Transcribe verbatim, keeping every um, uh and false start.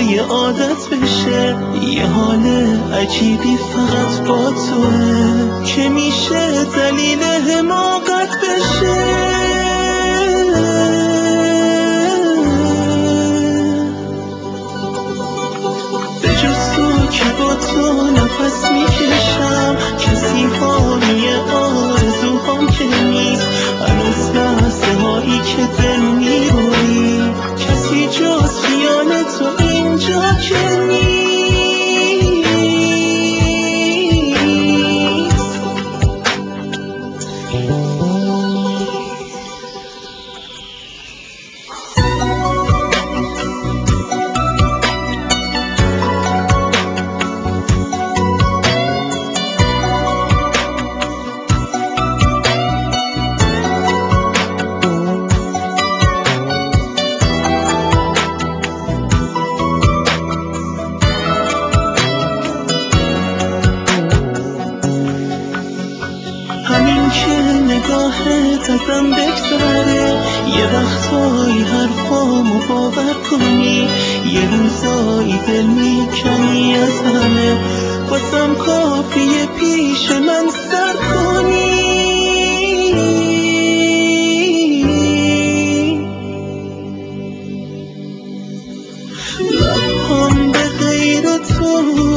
یه عادت بشه، یه حال عجیبی فقط با توه که میشه دلیل حماقت بشه. به جز تو که با تو نفس میکشم، کسی حامی آرزوهام که نیست، هنوز لحظه هایی که دل میروی، کسی جز خیال تو اینجا که نیست. همین که نگاهت ازم بگذره، یه وقتایی حرفامو باور کنی، یه روزایی دل میکنی از همه، واسم کافیه پیش من سر کنی. لبام به غیر تو